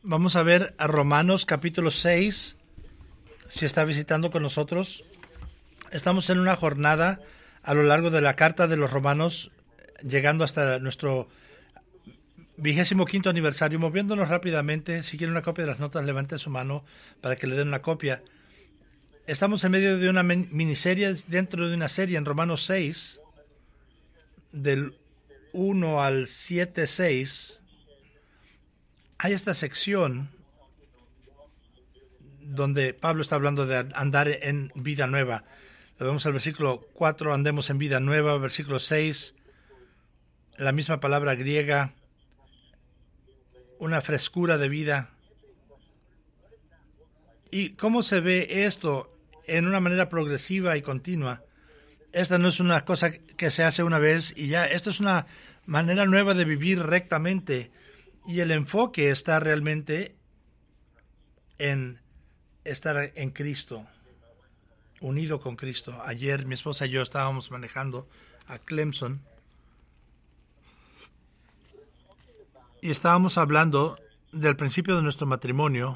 Vamos a ver a Romanos capítulo 6, si está visitando con nosotros. Estamos en una jornada a lo largo de la carta de los Romanos, llegando hasta nuestro 25º aniversario, moviéndonos rápidamente. Si quiere una copia de las notas, levante su mano para que le den una copia. Estamos en medio de una miniserie dentro de una serie en Romanos 6, del 1 al 7:6. Hay esta sección donde Pablo está hablando de andar en vida nueva. Lo vemos al versículo 4, andemos en vida nueva. Versículo 6, la misma palabra griega, una frescura de vida. ¿Y cómo se ve esto en una manera progresiva y continua? Esta no es una cosa que se hace una vez y ya. Esto es una manera nueva de vivir rectamente. Y el enfoque está realmente en estar en Cristo, unido con Cristo. Ayer mi esposa y yo estábamos manejando a Clemson y estábamos hablando del principio de nuestro matrimonio,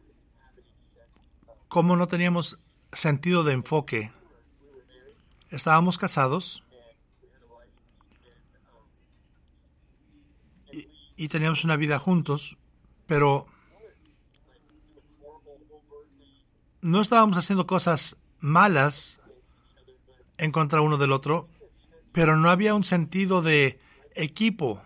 cómo no teníamos sentido de enfoque. Estábamos casados y teníamos una vida juntos, pero no estábamos haciendo cosas malas en contra uno del otro, pero no había un sentido de equipo.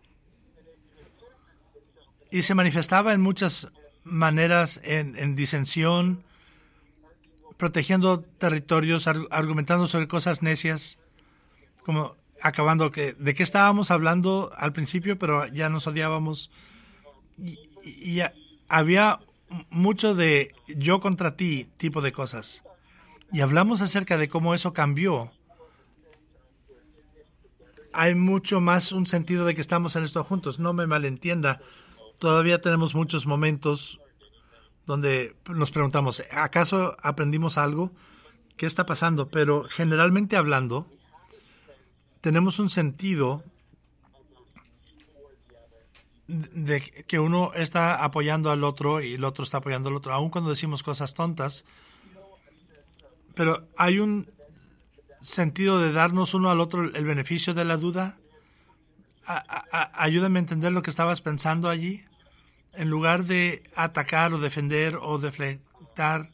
Y se manifestaba en muchas maneras, en disensión, protegiendo territorios, argumentando sobre cosas necias, como acabando de qué estábamos hablando al principio, pero ya nos odiábamos. Y había mucho de yo contra ti tipo de cosas. Y hablamos acerca de cómo eso cambió. Hay mucho más un sentido de que estamos en esto juntos. No me malentienda. Todavía tenemos muchos momentos donde nos preguntamos, ¿acaso aprendimos algo? ¿Qué está pasando? Pero generalmente hablando, tenemos un sentido de que uno está apoyando al otro y el otro está apoyando al otro, aun cuando decimos cosas tontas. Pero hay un sentido de darnos uno al otro el beneficio de la duda. Ayúdame a entender lo que estabas pensando allí. En lugar de atacar o defender o deflectar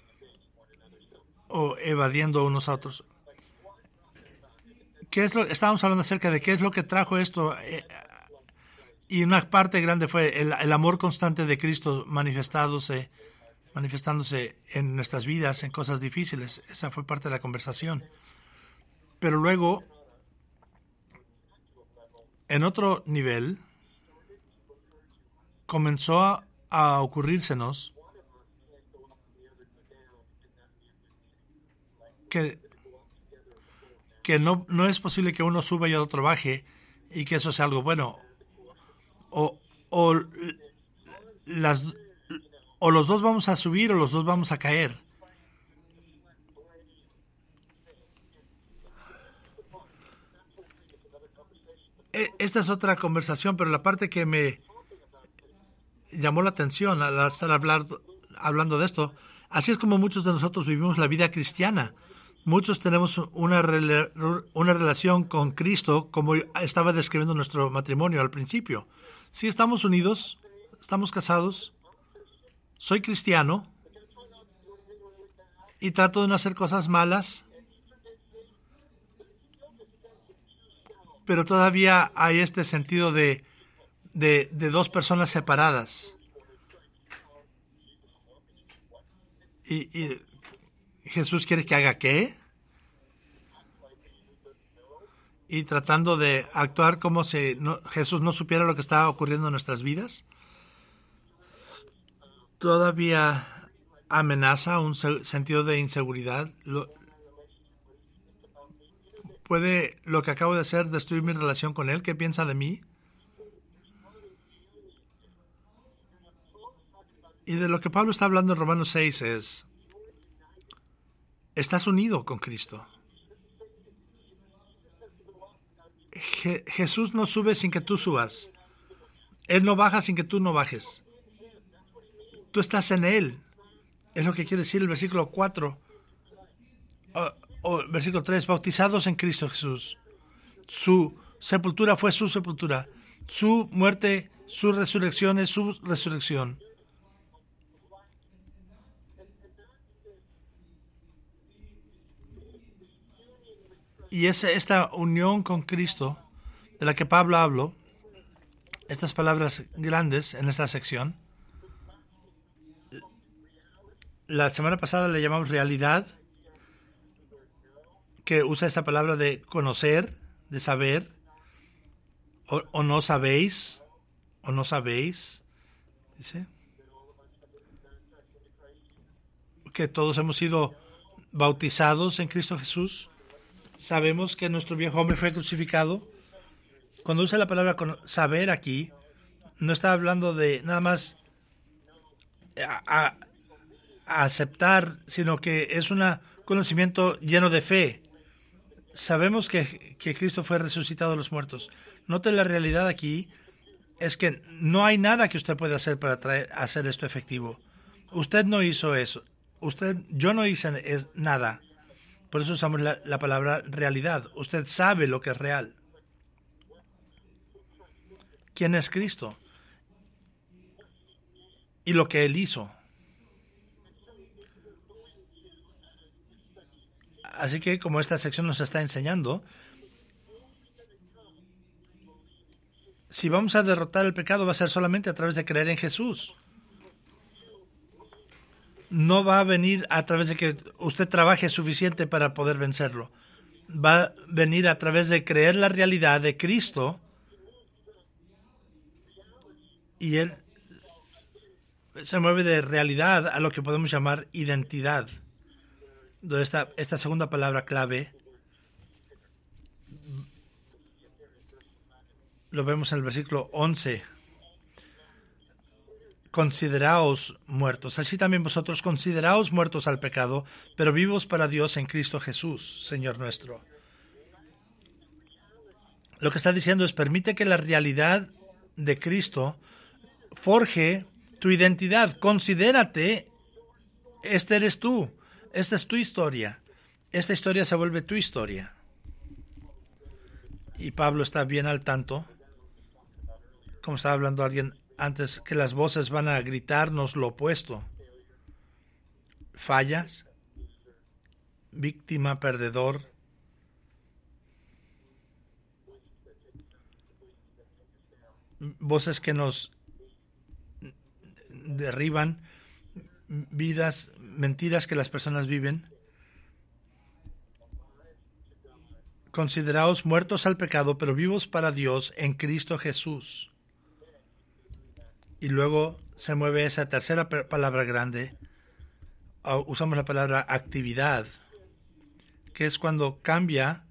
o evadiendo unos a otros. Estábamos hablando acerca de qué es lo que trajo esto. Y una parte grande fue el amor constante de Cristo manifestándose en nuestras vidas, en cosas difíciles. Esa fue parte de la conversación. Pero luego, en otro nivel, comenzó a ocurrírsenos que no es posible que uno suba y otro baje y que eso sea algo bueno. O los dos vamos a subir o los dos vamos a caer. Esta es otra conversación, pero la parte que me llamó la atención al estar hablando de esto, así es como muchos de nosotros vivimos la vida cristiana. Muchos tenemos una relación con Cristo, como estaba describiendo nuestro matrimonio al principio. Sí, estamos unidos, estamos casados, soy cristiano y trato de no hacer cosas malas, pero todavía hay este sentido de dos personas separadas. Y Jesús quiere que haga ¿qué? Y tratando de actuar como si Jesús no supiera lo que estaba ocurriendo en nuestras vidas. Todavía amenaza un sentido de inseguridad. ¿Puede lo que acabo de hacer destruir mi relación con Él? ¿Qué piensa de mí? Y de lo que Pablo está hablando en Romanos 6 es, estás unido con Cristo. Jesús no sube sin que tú subas. Él no baja sin que tú no bajes. Tú estás en Él. Es lo que quiere decir el versículo 4. O versículo 3. Bautizados en Cristo Jesús. Su sepultura fue su sepultura. Su muerte, su resurrección es su resurrección. Y esta unión con Cristo, de la que Pablo habló, estas palabras grandes en esta sección, la semana pasada le llamamos realidad, que usa esta palabra de conocer, de saber, o no sabéis, dice, que todos hemos sido bautizados en Cristo Jesús. Sabemos que nuestro viejo hombre fue crucificado. Cuando usa la palabra saber aquí, no está hablando de nada más a aceptar, sino que es un conocimiento lleno de fe. Sabemos que Cristo fue resucitado de los muertos. Note la realidad aquí, es que no hay nada que usted pueda hacer para hacer esto efectivo. Usted no hizo eso. Yo no hice nada. Por eso usamos la palabra realidad. Usted sabe lo que es real. ¿Quién es Cristo? Y lo que Él hizo. Así que, como esta sección nos está enseñando, si vamos a derrotar el pecado, va a ser solamente a través de creer en Jesús. No va a venir a través de que usted trabaje suficiente para poder vencerlo. Va a venir a través de creer la realidad de Cristo, y Él se mueve de realidad a lo que podemos llamar identidad. Esta segunda palabra clave lo vemos en el versículo 11. Consideraos muertos. Así también vosotros consideraos muertos al pecado, pero vivos para Dios en Cristo Jesús, Señor nuestro. Lo que está diciendo es, permite que la realidad de Cristo forje tu identidad. Considérate, este eres tú. Esta es tu historia. Esta historia se vuelve tu historia. Y Pablo está bien al tanto, como estaba hablando alguien antes, que las voces van a gritarnos lo opuesto. Fallas, víctima, perdedor. Voces que nos derriban, vidas, mentiras que las personas viven. Consideraos muertos al pecado, pero vivos para Dios en Cristo Jesús. Y luego se mueve esa tercera palabra grande. Usamos la palabra actividad, que es cuando cambia.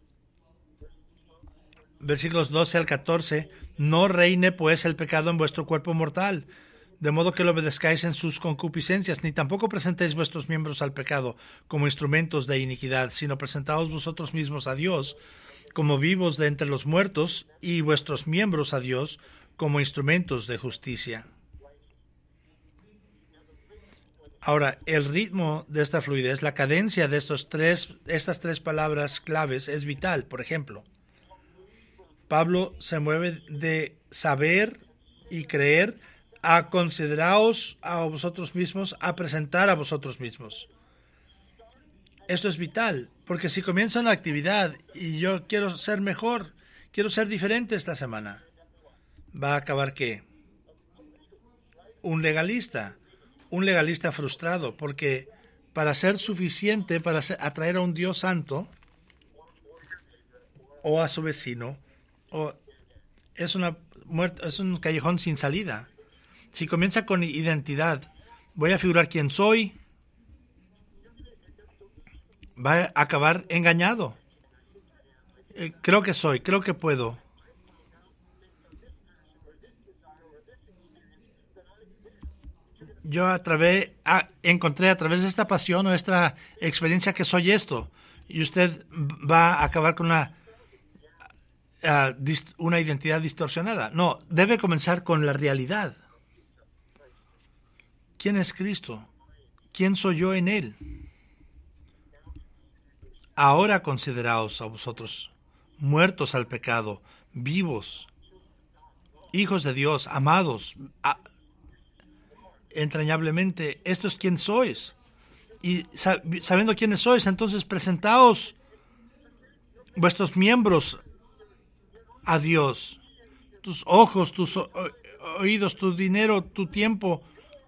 Versículos 12 al 14. No reine pues el pecado en vuestro cuerpo mortal, de modo que lo obedezcáis en sus concupiscencias, ni tampoco presentéis vuestros miembros al pecado como instrumentos de iniquidad, sino presentaos vosotros mismos a Dios como vivos de entre los muertos, y vuestros miembros a Dios como instrumentos de justicia. Ahora, el ritmo de esta fluidez, la cadencia de estas tres palabras claves es vital. Por ejemplo, Pablo se mueve de saber y creer a consideraos a vosotros mismos, a presentar a vosotros mismos. Esto es vital, porque si comienza una actividad y yo quiero ser mejor, quiero ser diferente esta semana, va a acabar ¿qué? Un legalista frustrado, porque para ser suficiente, para atraer a un Dios santo, o a su vecino, es un callejón sin salida. Si comienza con identidad, voy a figurar quién soy, va a acabar engañado. Creo que soy, creo que puedo. Yo encontré a través de esta pasión o esta experiencia que soy esto, y usted va a acabar con una identidad distorsionada. No, debe comenzar con la realidad. ¿quién es Cristo? ¿Quién soy yo en Él? Ahora consideraos a vosotros, muertos al pecado, vivos, hijos de Dios, amados, entrañablemente. Esto es quién sois. Y sabiendo quiénes sois, entonces presentaos vuestros miembros a Dios. Tus ojos, tus oídos, tu dinero, tu tiempo.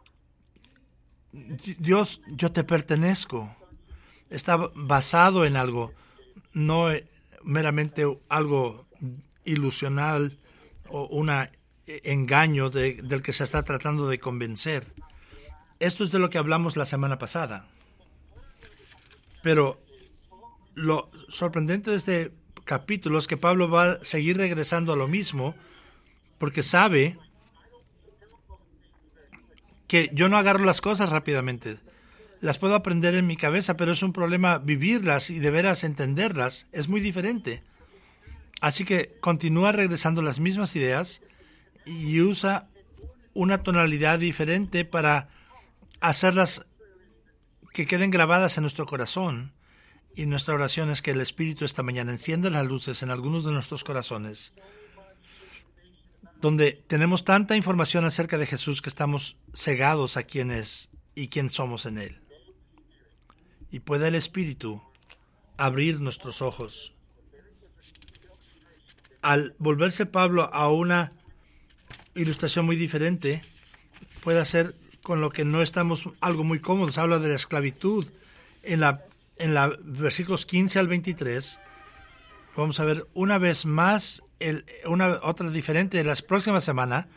Dios, yo te pertenezco. Está basado en algo, no meramente algo ilusional o un engaño del que se está tratando de convencer. Esto es de lo que hablamos la semana pasada. Pero lo sorprendente de este capítulo es que Pablo va a seguir regresando a lo mismo porque sabe que yo no agarro las cosas rápidamente. Las puedo aprender en mi cabeza, pero es un problema vivirlas y de veras entenderlas. Es muy diferente. Así que continúa regresando las mismas ideas y usa una tonalidad diferente para hacerlas que queden grabadas en nuestro corazón. Y nuestra oración es que el Espíritu esta mañana encienda las luces en algunos de nuestros corazones, donde tenemos tanta información acerca de Jesús que estamos cegados a quién es y quién somos en Él. Y pueda el Espíritu abrir nuestros ojos. Al volverse Pablo a una ilustración muy diferente, puede hacer con lo que no estamos algo muy cómodos. Habla de la esclavitud en la versículos 15 al 23. Vamos a ver una vez más otra diferente la próxima semana,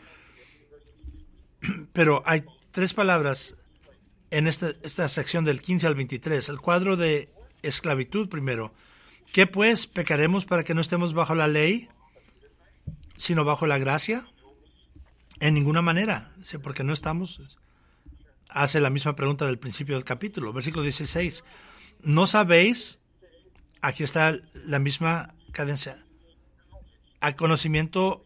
pero hay 3 palabras en esta sección del 15 al 23. El cuadro de esclavitud primero. ¿Qué pues pecaremos para que no estemos bajo la ley, sino bajo la gracia? En ninguna manera, porque no estamos. Hace la misma pregunta del principio del capítulo, versículo 16. ¿No sabéis? Aquí está la misma cadencia. Al conocimiento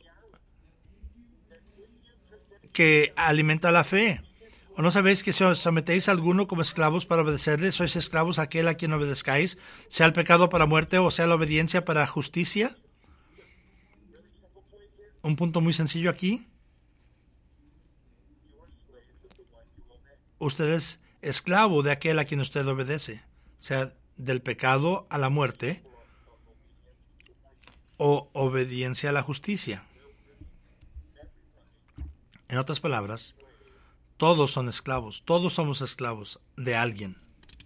que alimenta la fe. ¿O no sabéis que si os sometéis a alguno como esclavos para obedecerle, sois esclavos a aquel a quien obedezcáis, sea el pecado para muerte o sea la obediencia para justicia? Un punto muy sencillo aquí. Usted es esclavo de aquel a quien usted obedece, sea del pecado a la muerte o obediencia a la justicia. En otras palabras, todos son esclavos, todos somos esclavos de alguien.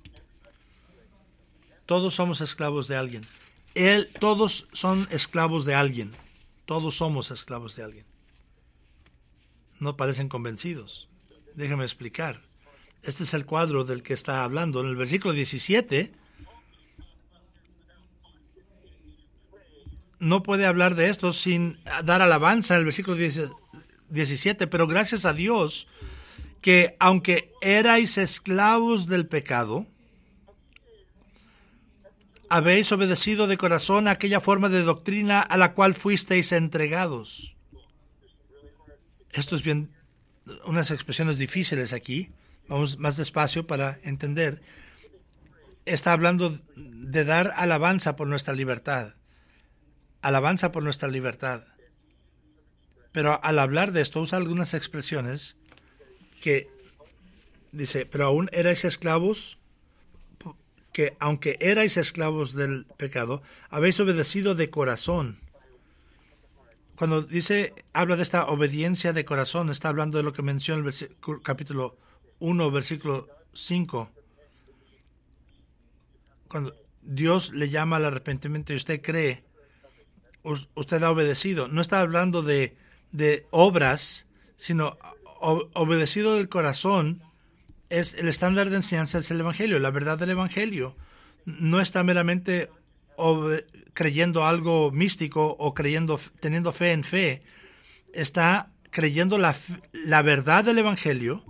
Todos somos esclavos de alguien. Todos son esclavos de alguien. Todos somos esclavos de alguien. No parecen convencidos. Déjenme explicar. Este es el cuadro del que está hablando. En el versículo 17, no puede hablar de esto sin dar alabanza en el versículo 17, pero gracias a Dios que aunque erais esclavos del pecado, habéis obedecido de corazón a aquella forma de doctrina a la cual fuisteis entregados. Esto es bien, unas expresiones difíciles aquí. Vamos más despacio para entender. Está hablando de dar alabanza por nuestra libertad. Alabanza por nuestra libertad. Pero al hablar de esto usa algunas expresiones que dice, pero aún erais esclavos, que aunque erais esclavos del pecado, habéis obedecido de corazón. Cuando habla de esta obediencia de corazón, está hablando de lo que menciona el capítulo 1, versículo 5. Cuando Dios le llama al arrepentimiento y usted cree, usted ha obedecido. No está hablando de obras, sino obedecido del corazón. Es el estándar de enseñanza, es el Evangelio, la verdad del Evangelio. No está meramente creyendo algo místico o teniendo fe en fe. Está creyendo la verdad del Evangelio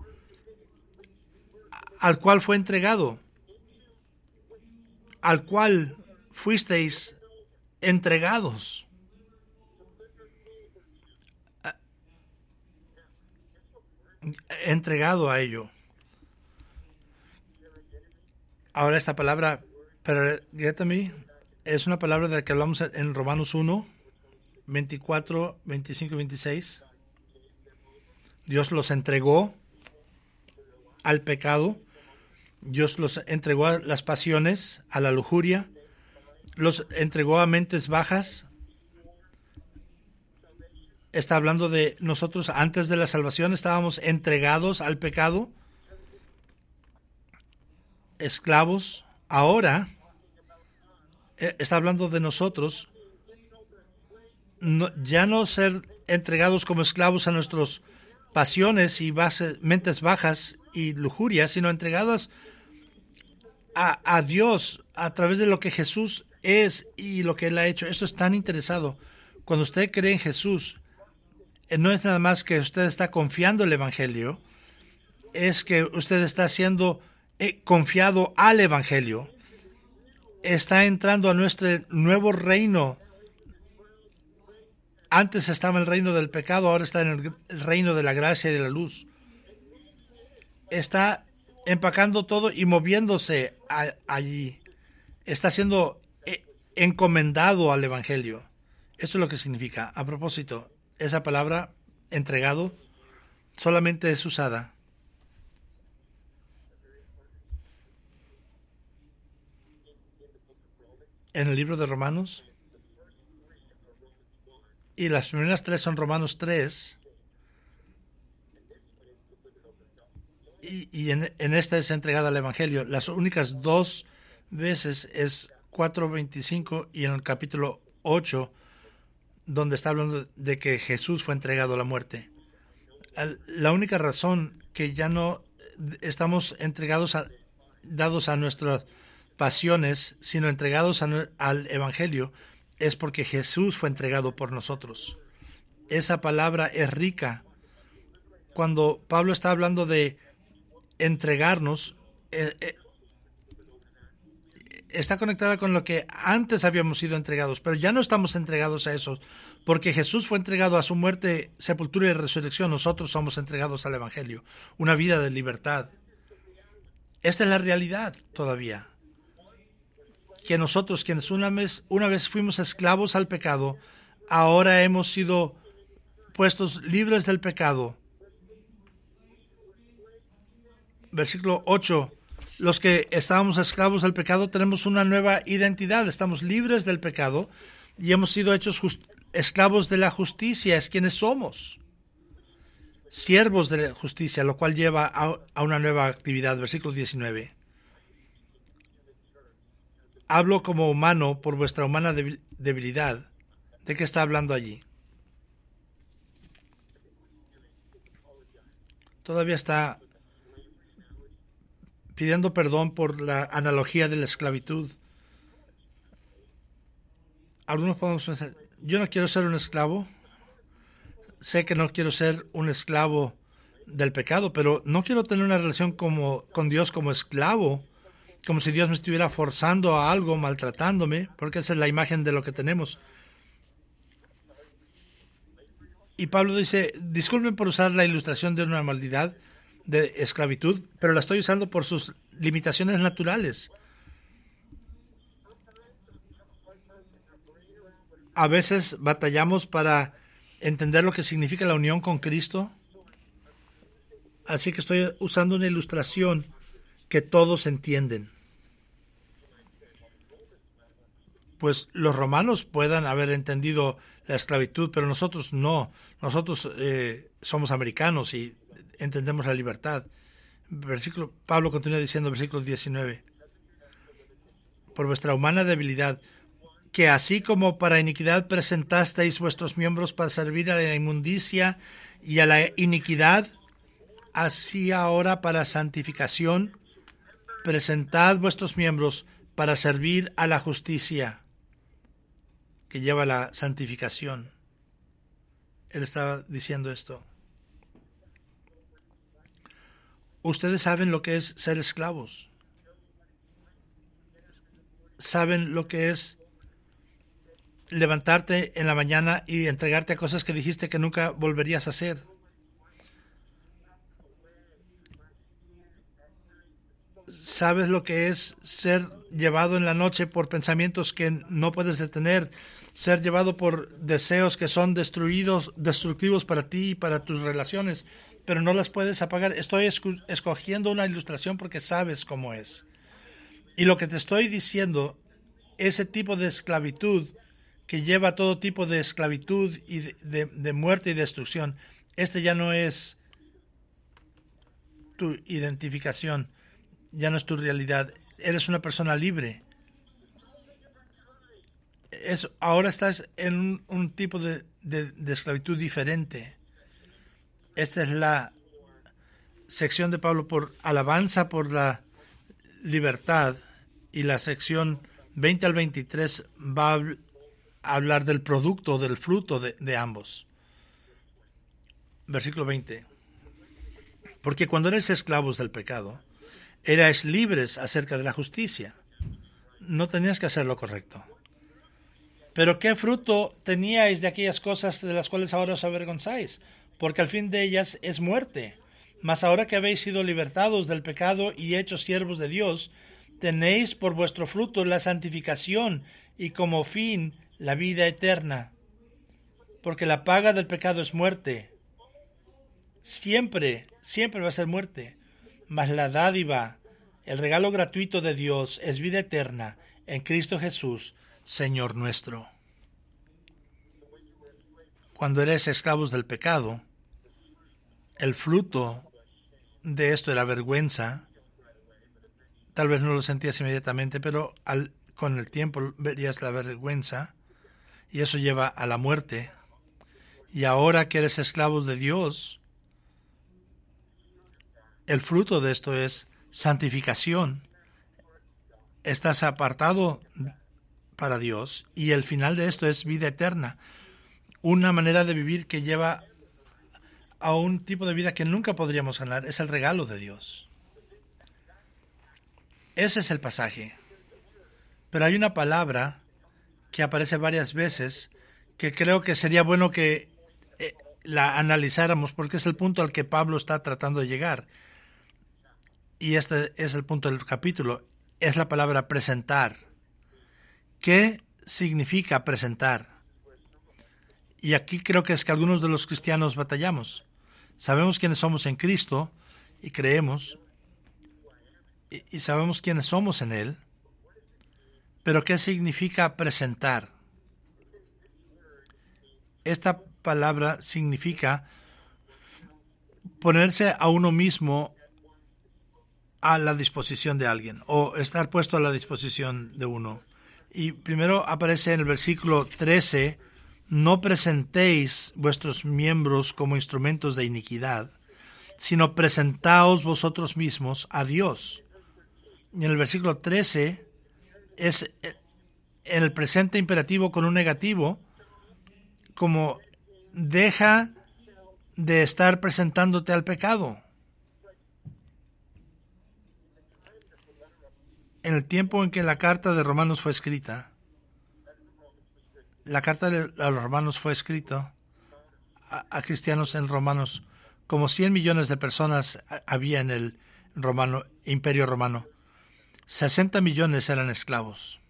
al cual fue entregado, al cual fuisteis entregados. Entregado a ello. Ahora esta palabra, pergétami, es una palabra de la que hablamos en Romanos 1, 24, 25 y 26. Dios los entregó al pecado, Dios los entregó a las pasiones, a la lujuria, los entregó a mentes bajas. Está hablando de nosotros antes de la salvación, estábamos entregados al pecado, esclavos. Ahora está hablando de nosotros, ya no ser entregados como esclavos a nuestras pasiones y mentes bajas y lujurias, sino entregados a Dios a través de lo que Jesús es y lo que Él ha hecho. Eso es tan interesado. Cuando usted cree en Jesús, no es nada más que usted está confiando en el Evangelio, es que usted está siendo confiado al Evangelio. Está entrando a nuestro nuevo reino. Antes estaba en el reino del pecado, ahora está en el reino de la gracia y de la luz. Está empacando todo y moviéndose allí. Está siendo encomendado al Evangelio. Eso es lo que significa. A propósito, esa palabra, entregado, solamente es usada en el libro de Romanos. Y las primeras tres son Romanos 3. Y en esta es entregada al Evangelio. Las únicas dos veces es 4:25 y en el capítulo 8, donde está hablando de que Jesús fue entregado a la muerte. La única razón que ya no estamos dados a nuestras pasiones, sino entregados al Evangelio, es porque Jesús fue entregado por nosotros. Esa palabra es rica. Cuando Pablo está hablando de entregarnos, está conectada con lo que antes habíamos sido entregados, pero ya no estamos entregados a eso, porque Jesús fue entregado a su muerte, sepultura y resurrección. Nosotros somos entregados al Evangelio, una vida de libertad. Esta es la realidad todavía. Que nosotros, quienes una vez fuimos esclavos al pecado, ahora hemos sido puestos libres del pecado. Versículo 8. Los que estábamos esclavos del pecado tenemos una nueva identidad. Estamos libres del pecado y hemos sido hechos esclavos de la justicia. Es quienes somos. Siervos de la justicia, lo cual lleva a una nueva actividad. Versículo 19. Hablo como humano por vuestra humana debilidad. ¿De qué está hablando allí? Todavía está pidiendo perdón por la analogía de la esclavitud. Algunos podemos pensar, yo no quiero ser un esclavo. Sé que no quiero ser un esclavo del pecado, pero no quiero tener una relación con Dios como esclavo, como si Dios me estuviera forzando a algo, maltratándome, porque esa es la imagen de lo que tenemos. Y Pablo dice, disculpen por usar la ilustración de una maldad de esclavitud, pero la estoy usando por sus limitaciones naturales. A veces batallamos para entender lo que significa la unión con Cristo, así que estoy usando una ilustración que todos entienden. Pues los romanos puedan haber entendido la esclavitud, pero nosotros no. Nosotros somos americanos y entendemos la libertad. Pablo continúa diciendo, versículo 19, por vuestra humana debilidad, que así como para iniquidad presentasteis vuestros miembros para servir a la inmundicia y a la iniquidad, así ahora para santificación, presentad vuestros miembros para servir a la justicia, que lleva a la santificación. Él estaba diciendo esto. Ustedes saben lo que es ser esclavos. Saben lo que es levantarte en la mañana y entregarte a cosas que dijiste que nunca volverías a hacer. sabes lo que es ser llevado en la noche por pensamientos que no puedes detener, ser llevado por deseos que son destructivos para ti y para tus relaciones, pero no las puedes apagar. Estoy escogiendo una ilustración porque sabes cómo es. Y lo que te estoy diciendo, ese tipo de esclavitud que lleva a todo tipo de esclavitud y de muerte y destrucción, ya no es tu identificación, ya no es tu realidad. Eres una persona libre. Ahora estás en un tipo de esclavitud diferente. Esta es la sección de Pablo por alabanza por la libertad, y la sección 20 al 23 va a hablar del producto, del fruto de ambos. Versículo 20. Porque cuando erais esclavos del pecado, erais libres acerca de la justicia. No tenías que hacer lo correcto. Pero ¿qué fruto teníais de aquellas cosas de las cuales ahora os avergonzáis? Porque al fin de ellas es muerte. Mas ahora que habéis sido libertados del pecado y hechos siervos de Dios, tenéis por vuestro fruto la santificación y como fin la vida eterna. Porque la paga del pecado es muerte. Siempre va a ser muerte. Mas la dádiva, el regalo gratuito de Dios es vida eterna en Cristo Jesús, Señor nuestro. Cuando eres esclavos del pecado, el fruto de esto era vergüenza. Tal vez no lo sentías inmediatamente, pero con el tiempo verías la vergüenza, y eso lleva a la muerte. Y ahora que eres esclavos de Dios, el fruto de esto es santificación. Estás apartado para Dios, y el final de esto es vida eterna. Una manera de vivir que lleva a un tipo de vida que nunca podríamos ganar. Es el regalo de Dios. Ese es el pasaje. Pero hay una palabra que aparece varias veces que creo que sería bueno que la analizáramos, porque es el punto al que Pablo está tratando de llegar. Y este es el punto del capítulo. Es la palabra presentar. ¿Qué significa presentar? Y aquí creo que es que algunos de los cristianos batallamos. Sabemos quiénes somos en Cristo y creemos, y sabemos quiénes somos en Él, pero ¿qué significa presentar? Esta palabra significa ponerse a uno mismo a la disposición de alguien, o estar puesto a la disposición de uno. Y primero aparece en el versículo 13, no presentéis vuestros miembros como instrumentos de iniquidad, sino presentaos vosotros mismos a Dios. Y en el versículo 13 es en el presente imperativo con un negativo, como deja de estar presentándote al pecado. En el tiempo en que la carta de Romanos fue escrita, la carta de los Romanos fue escrita cristianos en Romanos, como 100 millones de personas había en el Imperio Romano. 60 millones eran esclavos.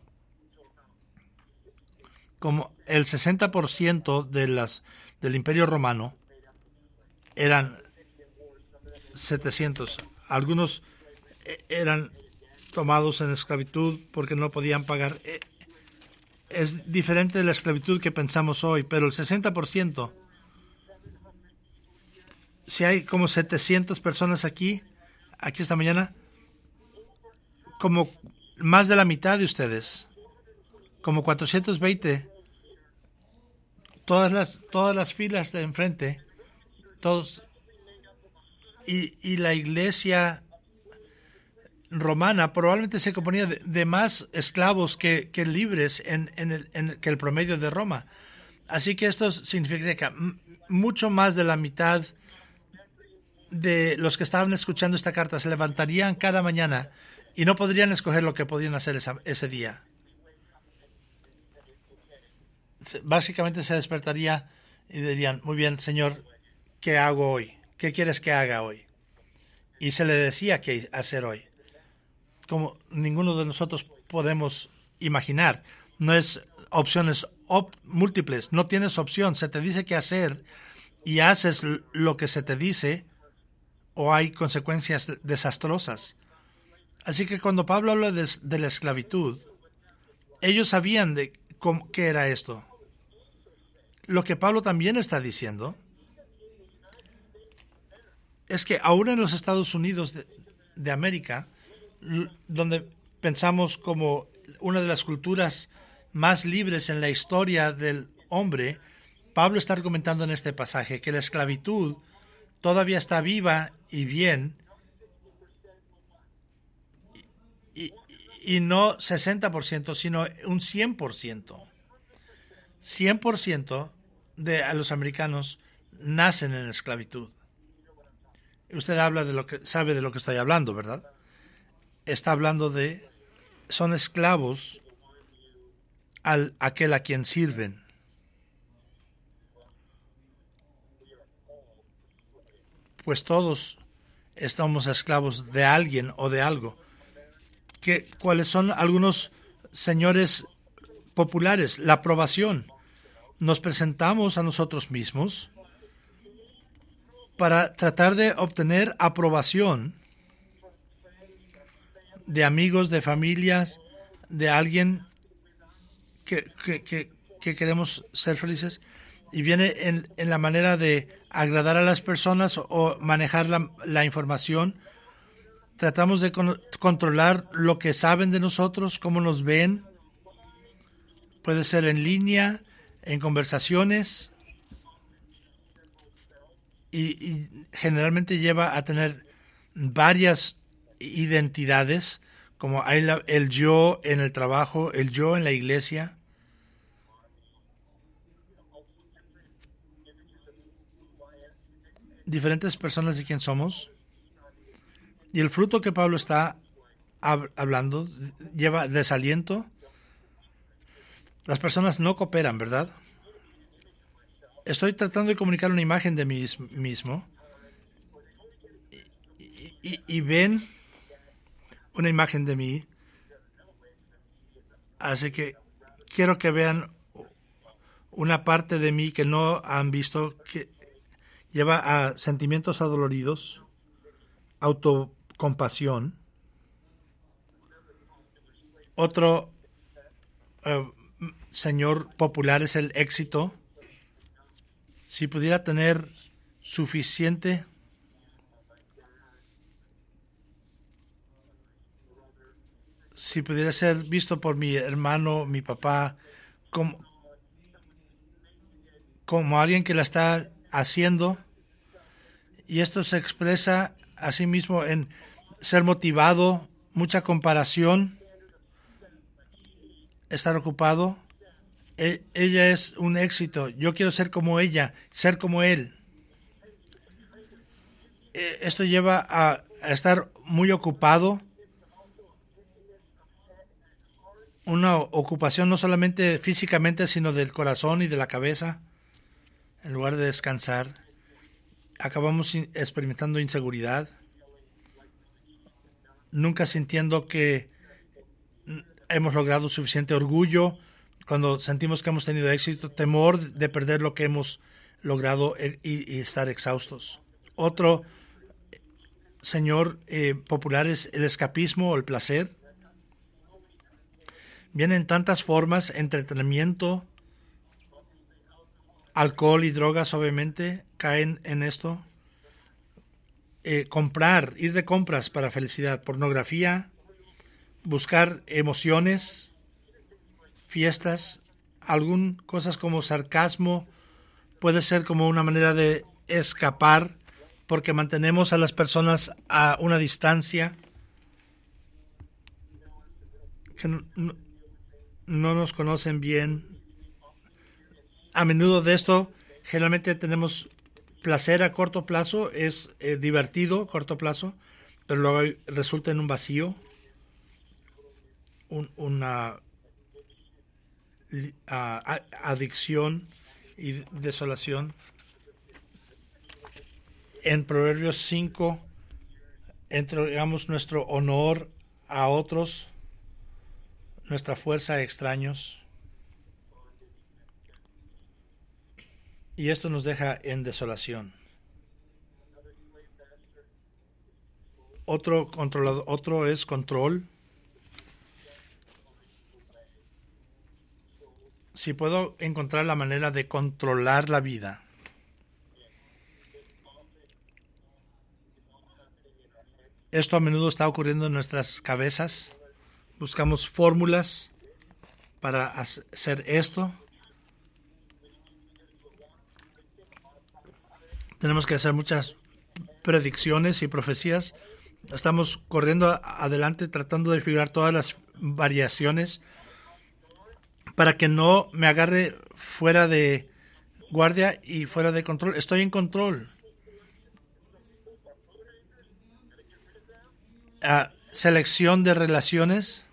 Como el 60% del Imperio Romano eran 700. Algunos eran tomados en esclavitud porque no podían pagar. Es diferente de la esclavitud que pensamos hoy, pero el 60%, si hay como 700 personas aquí esta mañana, como más de la mitad de ustedes, como 420, todas las filas de enfrente, todos, y la iglesia romana probablemente se componía de más esclavos que libres que el promedio de Roma. Así que esto significa que mucho más de la mitad de los que estaban escuchando esta carta se levantarían cada mañana y no podrían escoger lo que podían hacer ese día. Básicamente se despertaría y dirían, muy bien, Señor, ¿qué hago hoy? ¿Qué quieres que haga hoy? Y se le decía qué hacer hoy. como ninguno de nosotros podemos imaginar. No es opciones múltiples, no tienes opción. Se te dice qué hacer y haces lo que se te dice o hay consecuencias desastrosas. Así que cuando Pablo habla de la esclavitud, ellos sabían de qué era esto. Lo que Pablo también está diciendo es que aún en los Estados Unidos de América, donde pensamos como una de las culturas más libres en la historia del hombre, Pablo está argumentando en este pasaje que la esclavitud todavía está viva y bien, y no 60%, sino un 100%. 100% de los americanos nacen en esclavitud. Usted sabe de lo que estoy hablando, ¿verdad? Está hablando son esclavos aquel a quien sirven. Pues todos estamos esclavos de alguien o de algo. ¿Cuáles son algunos señores populares? La aprobación. Nos presentamos a nosotros mismos para tratar de obtener aprobación de amigos, de familias, de alguien que queremos ser felices, y viene en la manera de agradar a las personas o manejar la información. Tratamos de controlar lo que saben de nosotros, cómo nos ven. Puede ser en línea, en conversaciones, y generalmente lleva a tener varias identidades, como hay el yo en el trabajo, el yo en la iglesia. Diferentes personas de quién somos. Y el fruto que Pablo está hablando lleva desaliento. Las personas no cooperan, ¿verdad? Estoy tratando de comunicar una imagen de mí mismo y ven una imagen de mí. Así que quiero que vean una parte de mí que no han visto, que lleva a sentimientos adoloridos, autocompasión. Otro señor popular es el éxito. Si pudiera tener suficiente, si pudiera ser visto por mi hermano, mi papá, como alguien que la está haciendo, y esto se expresa a sí mismo en ser motivado, mucha comparación, estar ocupado. Ella es un éxito, yo quiero ser como ella, ser como él. Esto lleva a estar muy ocupado, una ocupación no solamente físicamente, sino del corazón y de la cabeza. En lugar de descansar, acabamos experimentando inseguridad, nunca sintiendo que hemos logrado suficiente orgullo. Cuando sentimos que hemos tenido éxito, temor de perder lo que hemos logrado y estar exhaustos. Otro señor popular es el escapismo o el placer. Vienen tantas formas: entretenimiento, alcohol y drogas, obviamente, caen en esto. Comprar, ir de compras para felicidad, pornografía, buscar emociones, fiestas, cosas como sarcasmo, puede ser como una manera de escapar, porque mantenemos a las personas a una distancia, que no nos conocen bien. A menudo de esto, generalmente tenemos placer a corto plazo, es divertido a corto plazo, pero luego resulta en un vacío, una adicción y desolación. En Proverbios 5 entregamos nuestro honor a otros nuestra fuerza a extraños, y esto nos deja en desolación. Otro es control. Si puedo encontrar la manera de controlar la vida, esto a menudo está ocurriendo en nuestras cabezas. Buscamos fórmulas para hacer esto. Tenemos que hacer muchas predicciones y profecías. Estamos corriendo adelante tratando de figurar todas las variaciones para que no me agarre fuera de guardia y fuera de control. Estoy en control. Selección de relaciones.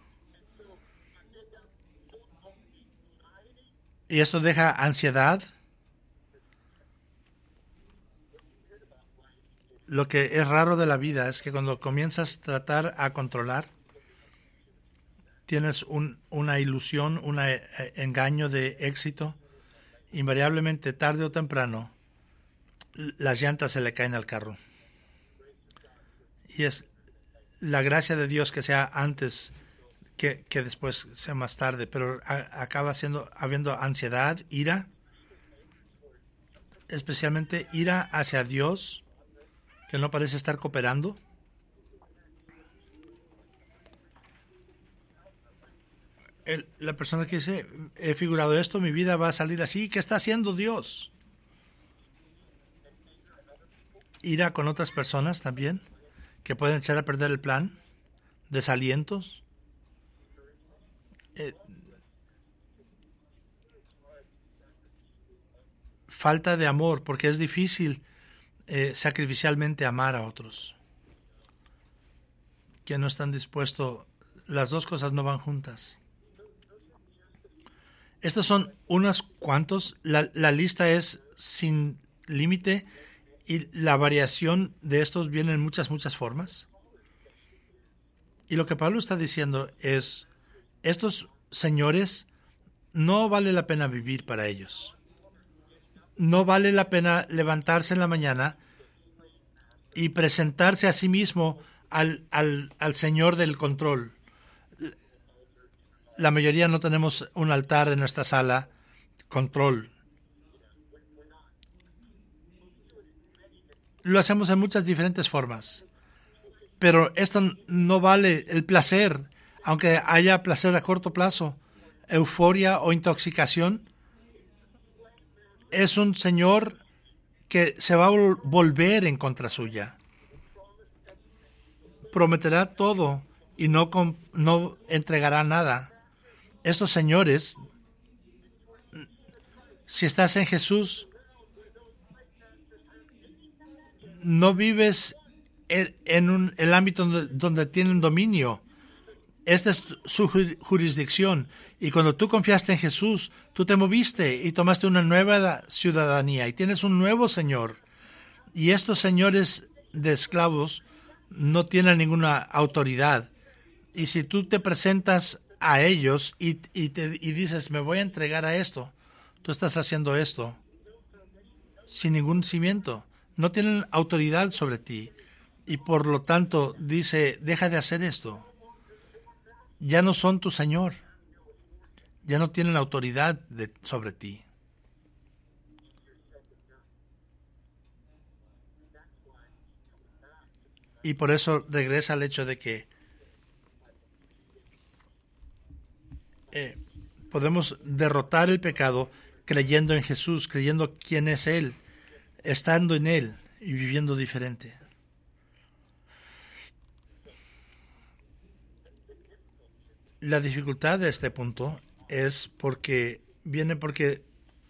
Y esto deja ansiedad. Lo que es raro de la vida es que cuando comienzas a tratar a controlar, tienes una ilusión, un engaño de éxito. Invariablemente, tarde o temprano, las llantas se le caen al carro. Y es la gracia de Dios que sea antes que después sea más tarde, pero acaba habiendo ansiedad, ira, especialmente ira hacia Dios, que no parece estar cooperando. La persona que dice, he figurado esto, mi vida va a salir así, ¿qué está haciendo Dios? Ira con otras personas también, que pueden echar a perder el plan, desalientos. Falta de amor, porque es difícil sacrificialmente amar a otros que no están dispuestos. Las dos cosas no van juntas. Estos son unos cuantos. La lista es sin límite y la variación de estos viene en muchas formas. Y lo que Pablo está diciendo es, estos señores no vale la pena vivir para ellos. No vale la pena levantarse en la mañana y presentarse a sí mismo al Señor del control. La mayoría no tenemos un altar en nuestra sala, control. Lo hacemos en muchas diferentes formas. Pero esto no vale el placer, aunque haya placer a corto plazo, euforia o intoxicación. Es un Señor que se va a volver en contra suya. Prometerá todo y no entregará nada. Estos señores, si estás en Jesús, no vives en el ámbito donde tienen dominio. Esta es su jurisdicción. Y cuando tú confiaste en Jesús, tú te moviste y tomaste una nueva ciudadanía y tienes un nuevo Señor. Y estos señores de esclavos no tienen ninguna autoridad. Y si tú te presentas a ellos y dices, me voy a entregar a esto, tú estás haciendo esto sin ningún cimiento. No tienen autoridad sobre ti. Y por lo tanto dice, deja de hacer esto. Ya no son tu Señor. Ya no tienen autoridad sobre ti. Y por eso regresa al hecho de que podemos derrotar el pecado creyendo en Jesús, creyendo quién es Él, estando en Él y viviendo diferente. La dificultad de este punto viene porque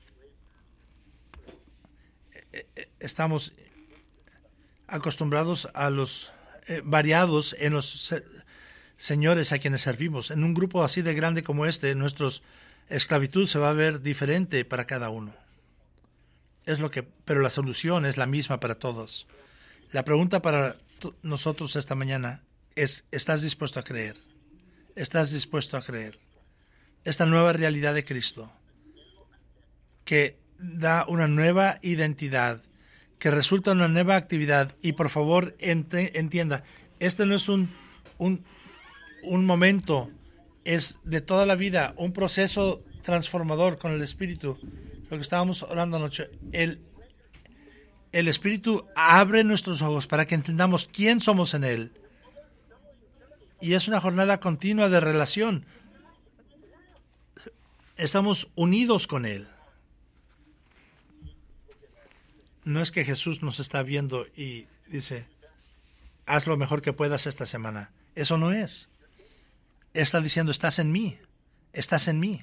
estamos acostumbrados a los variados en los señores a quienes servimos. En un grupo así de grande como este, nuestra esclavitud se va a ver diferente para cada uno. Pero la solución es la misma para todos. La pregunta para nosotros esta mañana ¿estás dispuesto a creer? ¿Estás dispuesto a creer? Esta nueva realidad de Cristo, que da una nueva identidad, que resulta una nueva actividad. Y por favor, entienda, este no es un momento, es de toda la vida, un proceso transformador con el Espíritu. Lo que estábamos orando anoche, el Espíritu abre nuestros ojos para que entendamos quién somos en Él. Y es una jornada continua de relación. Estamos unidos con Él. No es que Jesús nos está viendo y dice, haz lo mejor que puedas esta semana. Eso no es. Está diciendo, estás en mí. Estás en mí.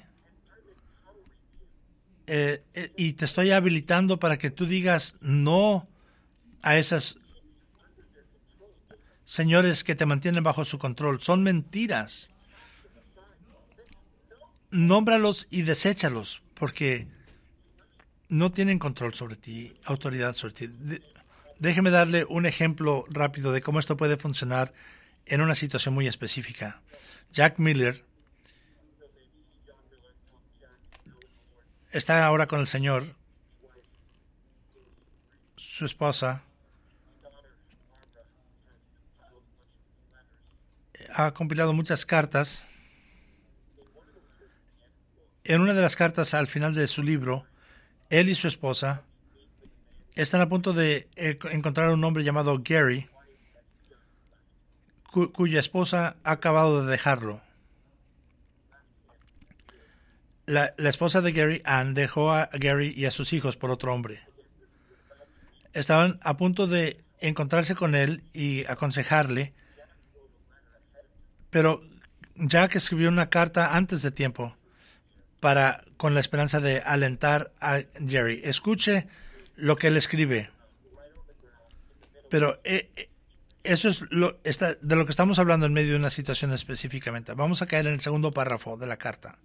Y te estoy habilitando para que tú digas no a esos señores que te mantienen bajo su control. Son mentiras. Nómbralos y deséchalos, porque no tienen control sobre ti, autoridad sobre ti. Déjeme darle un ejemplo rápido de cómo esto puede funcionar en una situación muy específica. Jack Miller está ahora con el Señor. Su esposa ha compilado muchas cartas. En una de las cartas al final de su libro, él y su esposa están a punto de encontrar un hombre llamado Gary, cuya esposa ha acabado de dejarlo. La esposa de Gary, Ann, dejó a Gary y a sus hijos por otro hombre. Estaban a punto de encontrarse con él y aconsejarle, pero Jack escribió una carta antes de tiempo con la esperanza de alentar a Gary. Escuche lo que él escribe. Pero eso es de lo que estamos hablando en medio de una situación específicamente. Vamos a caer en el segundo párrafo de la carta.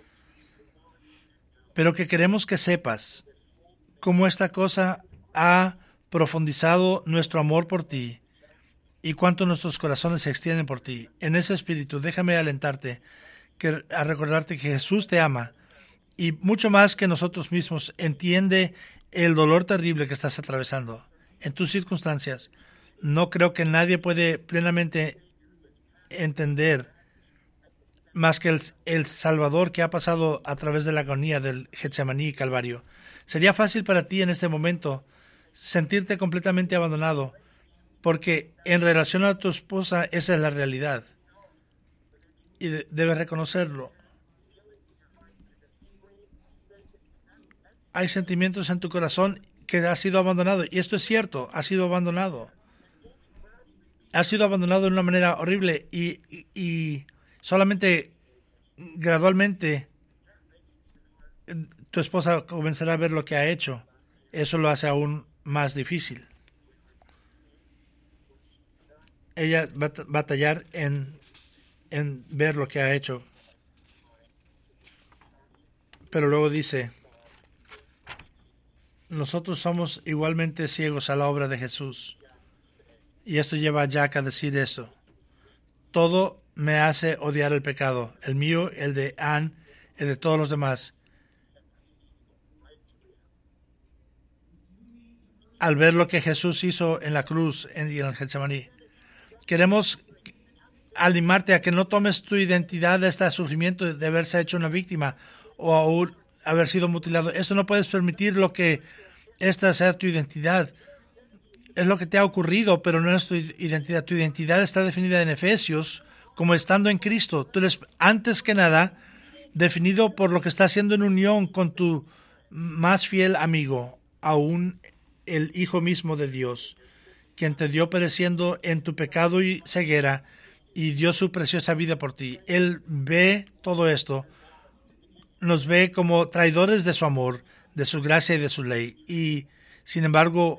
Pero que queremos que sepas cómo esta cosa ha profundizado nuestro amor por ti y cuánto nuestros corazones se extienden por ti. En ese espíritu, déjame alentarte a recordarte que Jesús te ama y mucho más que nosotros mismos entiende el dolor terrible que estás atravesando en tus circunstancias. No creo que nadie puede plenamente entender más que el Salvador que ha pasado a través de la agonía del Getsemaní y Calvario. Sería fácil para ti en este momento sentirte completamente abandonado, porque en relación a tu esposa esa es la realidad. Y debes reconocerlo. Hay sentimientos en tu corazón que has sido abandonado. Y esto es cierto, has sido abandonado. Has sido abandonado de una manera horrible y solamente gradualmente tu esposa comenzará a ver lo que ha hecho. Eso lo hace aún más difícil. Ella va a batallar en ver lo que ha hecho. Pero luego dice, nosotros somos igualmente ciegos a la obra de Jesús. Y esto lleva a Jack a decir eso. Todo me hace odiar el pecado, el mío, el de Ann, el de todos los demás. Al ver lo que Jesús hizo en la cruz y en el Getsemaní, queremos animarte a que no tomes tu identidad de este sufrimiento de haberse hecho una víctima o aún haber sido mutilado. Esto no puedes permitir lo que esta sea tu identidad. Es lo que te ha ocurrido, pero no es tu identidad. Tu identidad está definida en Efesios como estando en Cristo. Tú eres, antes que nada, definido por lo que estás haciendo en unión con tu más fiel amigo, aún el Hijo mismo de Dios, quien te dio pereciendo en tu pecado y ceguera y dio su preciosa vida por ti. Él ve todo esto, nos ve como traidores de su amor, de su gracia y de su ley. Y, sin embargo,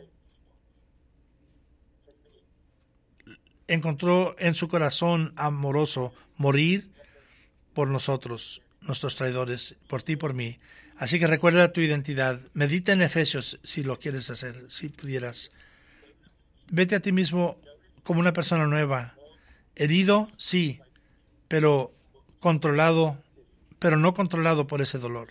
encontró en su corazón amoroso morir por nosotros, nuestros traidores, por ti y por mí. Así que recuerda tu identidad. Medita en Efesios si lo quieres hacer, si pudieras. Vete a ti mismo como una persona nueva Herido, sí, pero controlado, pero no controlado por ese dolor.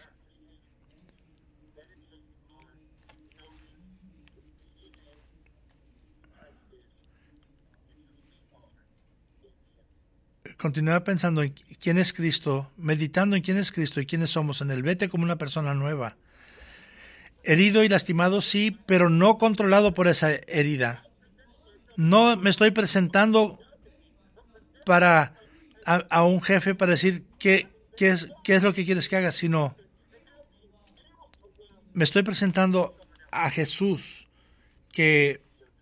Continúa pensando en quién es Cristo, meditando en quién es Cristo y quiénes somos en él. Vete como una persona nueva. Herido y lastimado, sí, pero no controlado por esa herida. No me estoy presentando para a un jefe para decir qué es lo que quieres que haga, sino me estoy presentando a Jesús, que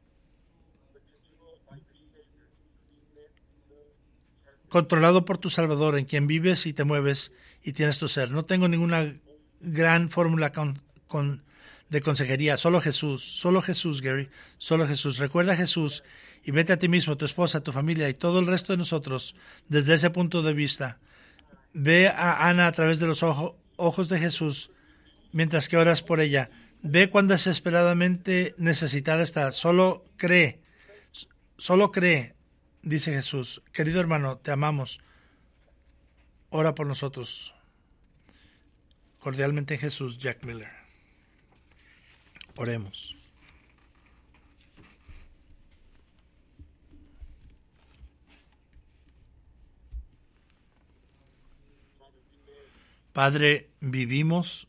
controlado por tu Salvador, en quien vives y te mueves y tienes tu ser. No tengo ninguna gran fórmula de consejería. Solo Jesús, Gary, solo Jesús. Recuerda a Jesús y vete a ti mismo, tu esposa, tu familia y todo el resto de nosotros desde ese punto de vista. Ve a Ana a través de los ojos de Jesús mientras que oras por ella. Ve cuán desesperadamente necesitada está. Solo cree, dice Jesús. Querido hermano, te amamos. Ora por nosotros. Cordialmente Jesús, Jack Miller. Oremos. Padre, vivimos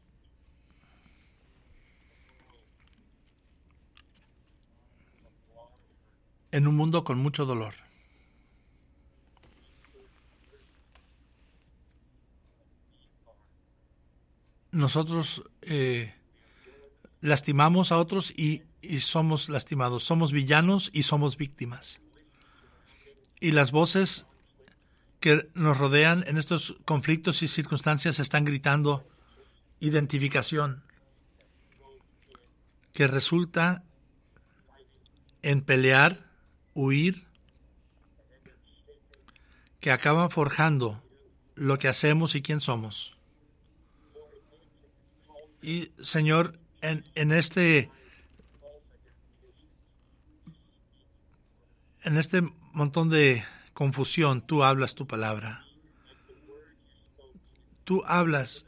en un mundo con mucho dolor. Nosotros lastimamos a otros y somos lastimados. Somos villanos y somos víctimas. Y las voces que nos rodean en estos conflictos y circunstancias están gritando identificación, que resulta en pelear, huir, que acaban forjando lo que hacemos y quién somos. Y Señor, en este montón de confusión, tú hablas tu palabra. Tú hablas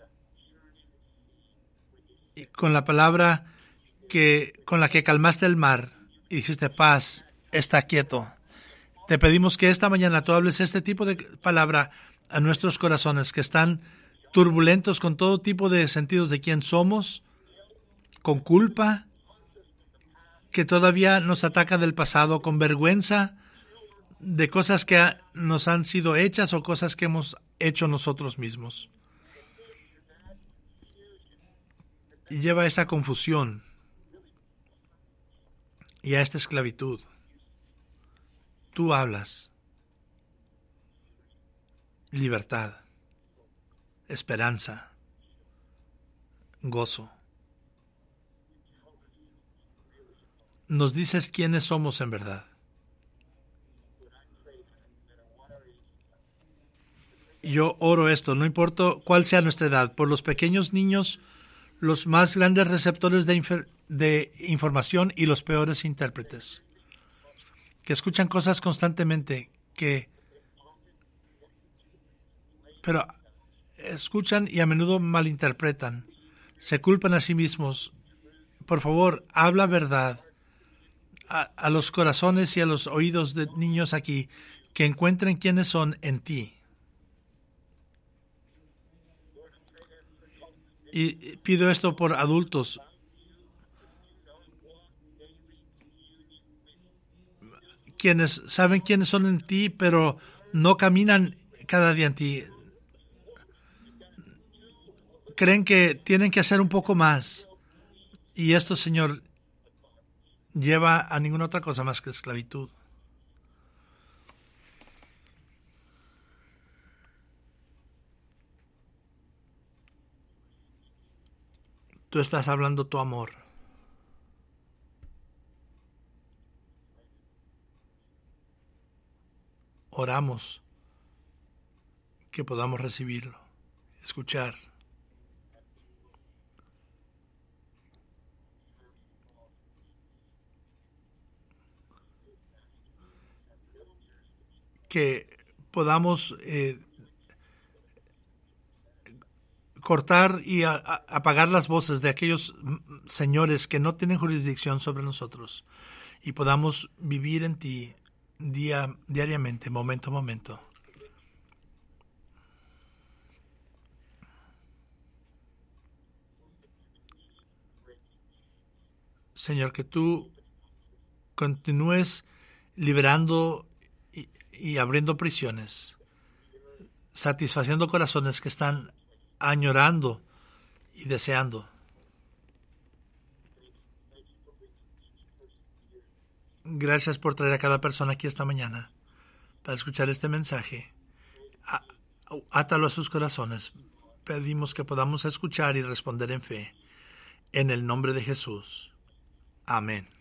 con la palabra con la que calmaste el mar y dijiste paz, está quieto. Te pedimos que esta mañana tú hables este tipo de palabra a nuestros corazones que están turbulentos con todo tipo de sentidos de quién somos, con culpa, que todavía nos ataca del pasado, con vergüenza de cosas que nos han sido hechas o cosas que hemos hecho nosotros mismos. Y lleva a esa confusión y a esta esclavitud. Tú hablas libertad, esperanza, gozo. Nos dices quiénes somos en verdad. Yo oro esto, no importa cuál sea nuestra edad, por los pequeños niños, los más grandes receptores de información y los peores intérpretes, que escuchan cosas constantemente, pero escuchan y a menudo malinterpretan, se culpan a sí mismos. Por favor, habla verdad a los corazones y a los oídos de niños aquí, que encuentren quiénes son en ti. Y pido esto por adultos. Quienes saben quiénes son en ti, pero no caminan cada día en ti. Creen que tienen que hacer un poco más. Y esto, Señor, lleva a ninguna otra cosa más que esclavitud. Tú estás hablando tu amor. Oramos que podamos recibirlo, escuchar. que podamos cortar y apagar las voces de aquellos señores que no tienen jurisdicción sobre nosotros y podamos vivir en ti diariamente, momento a momento. Señor, que tú continúes liberando y abriendo prisiones, satisfaciendo corazones que están añorando y deseando. Gracias por traer a cada persona aquí esta mañana para escuchar este mensaje. Átalo a sus corazones. Pedimos que podamos escuchar y responder en fe. En el nombre de Jesús. Amén.